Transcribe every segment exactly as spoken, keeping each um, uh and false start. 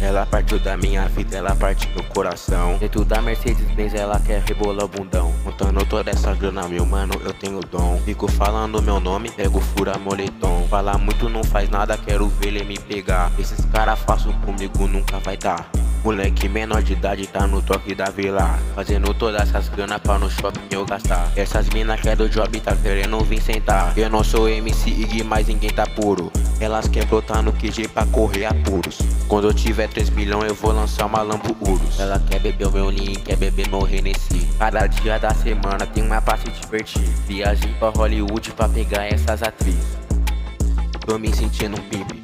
Ela partiu da minha vida, ela partiu do coração. Dentro da Mercedes-Benz ela quer rebolar o bundão. Contando toda essa grana, meu mano, eu tenho dom. Fico falando meu nome, pego fura moletom. Fala muito, não faz nada, quero ver ele me pegar. Esses cara faço comigo nunca vai dar. Moleque menor de idade tá no toque da vila, fazendo todas essas grana pra no shopping eu gastar. Essas mina que é do job tá querendo vir sentar. Eu não sou M C Ig, mas ninguém tá puro. Elas quer brotar no Q G pra correr apuros. Quando eu tiver três milhões eu vou lançar uma Lambo Urus. Ela quer beber o meu Lean, quer beber meu Hennessy. Cada dia da semana tem uma pra se divertir. Viagem pra Hollywood pra pegar essas atrizes. Tô me sentindo um pimp.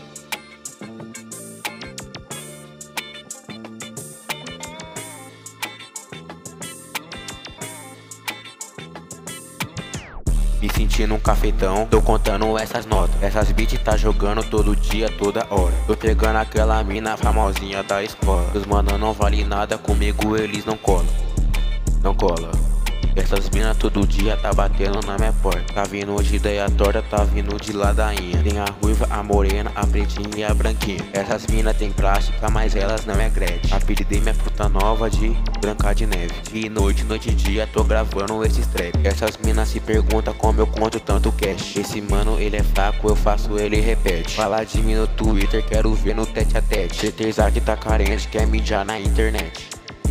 Me sentindo um cafetão, tô contando essas notas. Essas beats tá jogando todo dia, toda hora. Tô pegando aquela mina famosinha da escola. Os mano não vale nada, comigo eles não colam. Não cola. Essas mina todo dia tá batendo na minha porta. Tá vindo de ideia torta, tá vindo de ladainha. Tem a ruiva, a morena, a pretinha e a branquinha. Essas mina tem plástica, mas elas não é Gretchen. Apelidei minha puta nova de Branca de Neve. De noite, noite e dia tô gravando esses trap. Essas minas se perguntam como eu conto tanto cash. Esse mano ele é fraco, eu faço ele repete. Fala de mim no Twitter, quero ver no tete a tete. Certeza que tá carente, quer mijar na internet.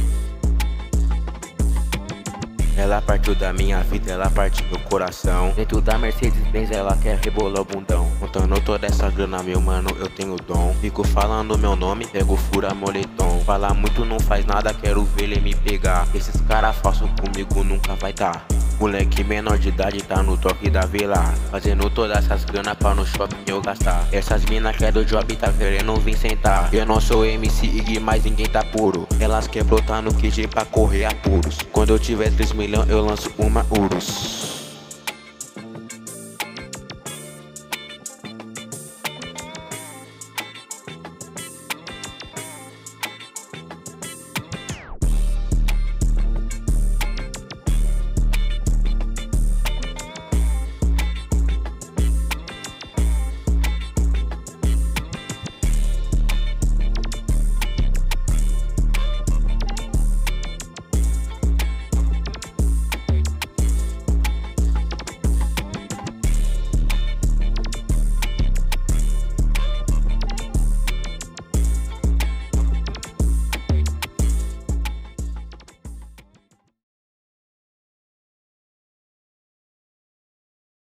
Ela partiu da minha vida, ela partiu do coração. Dentro da Mercedes-Benz ela quer rebolar o bundão. Contando toda essa grana, meu mano, eu tenho dom. Fico falando meu nome, pego fura moletom. Fala muito, não faz nada, quero ver ele me pegar. Esses cara falsos comigo nunca vai dar. Moleque menor de idade tá no toque da vila, fazendo todas essas grana pra no shopping eu gastar. Essas mina que é do job tá querendo vir sentar. Eu não sou M C Ig, mas ninguém tá puro. Elas quer brotar no Q G pra correr apuros. Quando eu tiver três milhões eu lanço uma Urus.